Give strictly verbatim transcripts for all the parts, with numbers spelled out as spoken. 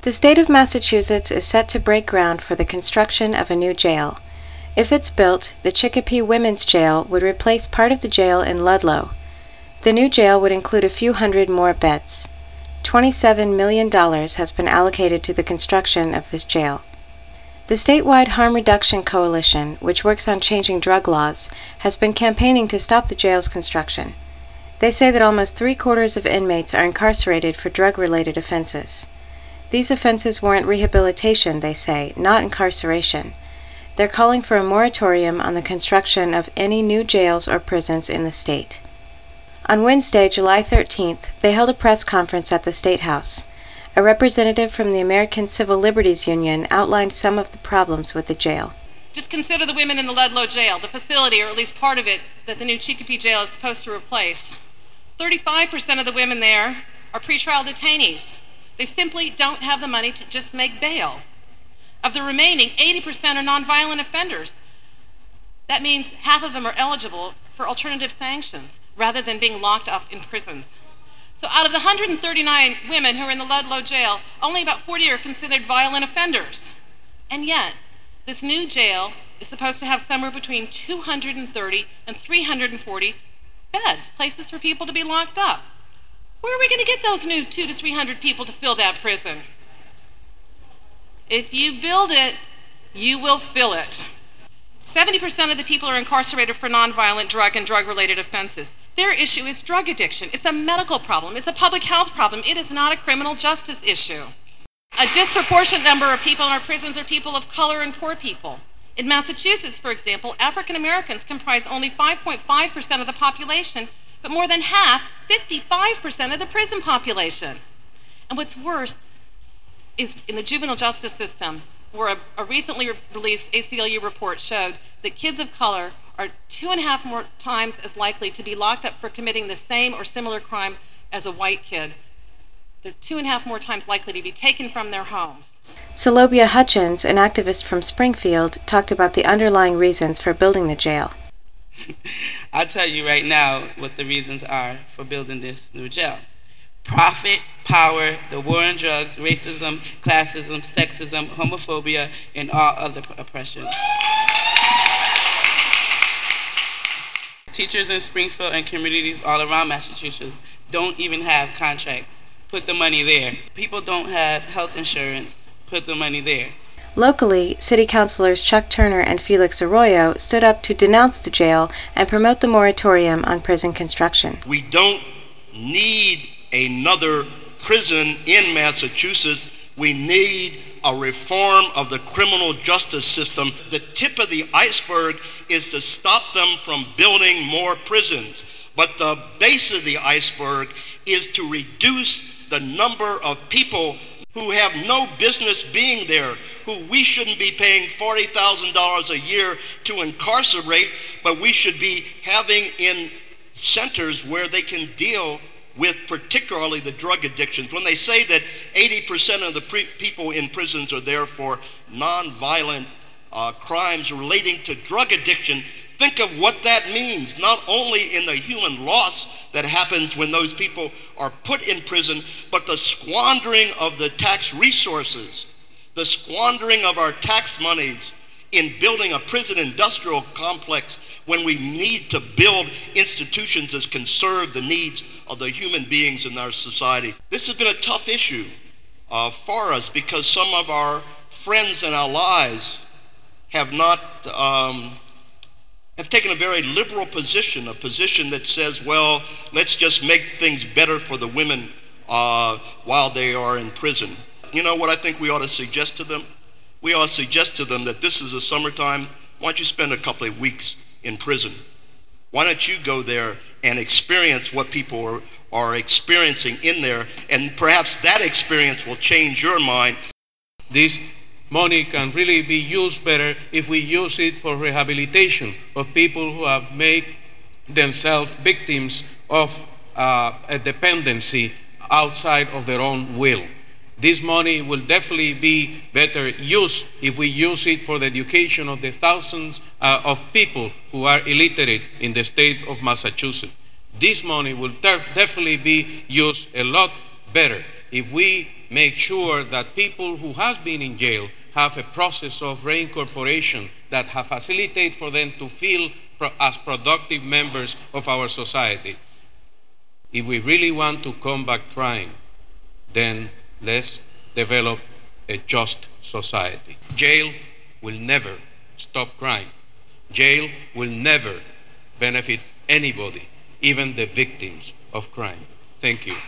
The state of Massachusetts is set to break ground for the construction of a new jail. If it's built, the Chicopee Women's Jail would replace part of the jail in Ludlow. The new jail would include a few hundred more beds. twenty-seven million dollars has been allocated to the construction of this jail. The statewide Harm Reduction Coalition, which works on changing drug laws, has been campaigning to stop the jail's construction. They say that almost three-quarters of inmates are incarcerated for drug-related offenses. These offenses warrant rehabilitation, they say, not incarceration. They're calling for a moratorium on the construction of any new jails or prisons in the state. On Wednesday, July thirteenth, they held a press conference at the State House. A representative from the American Civil Liberties Union outlined some of the problems with the jail. Just consider the women in the Ludlow jail, the facility, or at least part of it, that the new Chicopee jail is supposed to replace. thirty-five percent of the women there are pretrial detainees. They simply don't have the money to just make bail. Of the remaining, eighty percent are nonviolent offenders. That means half of them are eligible for alternative sanctions rather than being locked up in prisons. So out of the one hundred thirty-nine women who are in the Ludlow jail, only about forty are considered violent offenders. And yet, this new jail is supposed to have somewhere between two hundred thirty and three hundred forty beds, places for people to be locked up. Where are we going to get those new two to three hundred people to fill that prison? If you build it, you will fill it. seventy percent of the people are incarcerated for nonviolent drug and drug-related offenses. Their issue is drug addiction. It's a medical problem. It's a public health problem. It is not a criminal justice issue. A disproportionate number of people in our prisons are people of color and poor people. In Massachusetts, for example, African Americans comprise only five point five percent of the population, but more than half, fifty-five percent of the prison population. And what's worse is in the juvenile justice system, where a, a recently re- released A C L U report showed that kids of color are two and a half more times as likely to be locked up for committing the same or similar crime as a white kid. They're two and a half more times likely to be taken from their homes. Solobia Hutchins, an activist from Springfield, talked about the underlying reasons for building the jail. I'll tell you right now what the reasons are for building this new jail. Profit, power, the war on drugs, racism, classism, sexism, homophobia, and all other oppressions. Teachers in Springfield and communities all around Massachusetts don't even have contracts. Put the money there. People don't have health insurance. Put the money there. Locally, City Councilors Chuck Turner and Felix Arroyo stood up to denounce the jail and promote the moratorium on prison construction. We don't need another prison in Massachusetts. We need a reform of the criminal justice system. The tip of the iceberg is to stop them from building more prisons. But the base of the iceberg is to reduce the number of people who have no business being there, who we shouldn't be paying forty thousand dollars a year to incarcerate, but we should be having in centers where they can deal with particularly the drug addictions. When they say that eighty percent of the pre- people in prisons are there for nonviolent uh, crimes relating to drug addiction, think of what that means, not only in the human loss that happens when those people are put in prison, but the squandering of the tax resources, the squandering of our tax monies in building a prison industrial complex when we need to build institutions that can serve the needs of the human beings in our society. This has been a tough issue uh, for us because some of our friends and allies have not um, have taken a very liberal position, a position that says, well, let's just make things better for the women uh, while they are in prison. You know what I think we ought to suggest to them? We ought to suggest to them that this is the summertime. Why don't you spend a couple of weeks in prison? Why don't you go there and experience what people are, are experiencing in there, and perhaps that experience will change your mind. This money can really be used better if we use it for rehabilitation of people who have made themselves victims of uh, a dependency outside of their own will. This money will definitely be better used if we use it for the education of the thousands uh, of people who are illiterate in the state of Massachusetts. This money will ter- definitely be used a lot better if we make sure that people who has been in jail have a process of reincorporation that have facilitate for them to feel pro- as productive members of our society. If we really want to combat crime, then let's develop a just society. Jail will never stop crime. Jail will never benefit anybody, even the victims of crime. Thank you.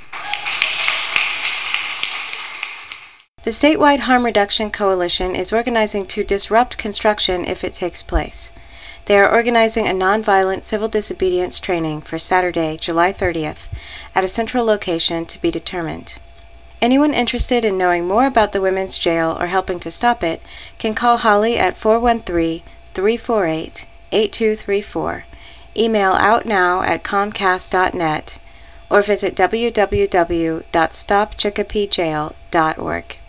The statewide Harm Reduction Coalition is organizing to disrupt construction if it takes place. They are organizing a nonviolent civil disobedience training for Saturday, July thirtieth, at a central location to be determined. Anyone interested in knowing more about the women's jail or helping to stop it can call Holly at four one three, three four eight, eight two three four, email outnow at comcast dot net, or visit w w w dot stop chicopee jail dot org.